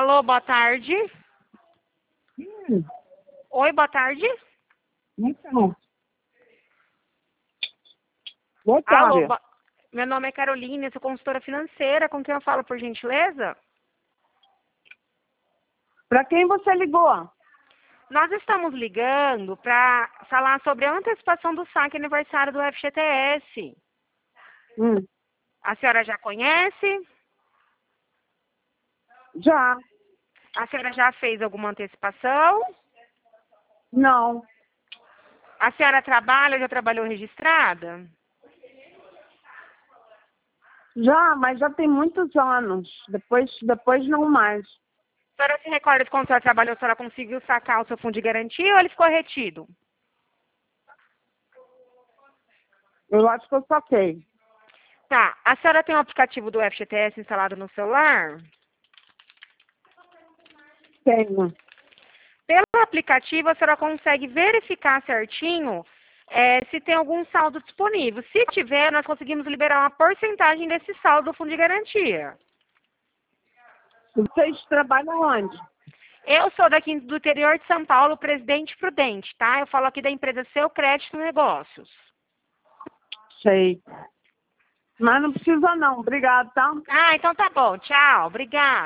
Alô, boa tarde. Oi, boa tarde. Então, boa Alô, tarde. meu nome é Carolina, eu sou consultora financeira. Com quem eu falo, por gentileza? Para quem você ligou? Nós estamos ligando para falar sobre a antecipação do saque aniversário do FGTS. Hum, A senhora já conhece? já. A senhora já fez alguma antecipação? Não. A senhora trabalha, já trabalhou registrada? Já, mas já tem muitos anos. Depois não mais. A senhora se recorda de quando a senhora trabalhou, a senhora conseguiu sacar o seu fundo de garantia ou ele ficou retido? Eu acho que eu saquei. Tá. A senhora tem o aplicativo do FGTS instalado no celular? Tenho. Pelo aplicativo, a senhora consegue verificar certinho se tem algum saldo disponível. Se tiver, nós conseguimos liberar uma porcentagem desse saldo do fundo de garantia. Vocês trabalham onde? Eu sou daqui do interior de São Paulo, Presidente Prudente, tá? Eu falo aqui da empresa Seu Crédito Negócios. Sei. Mas não precisa não. Obrigado, tá? Ah, então tá bom. Tchau. Obrigada.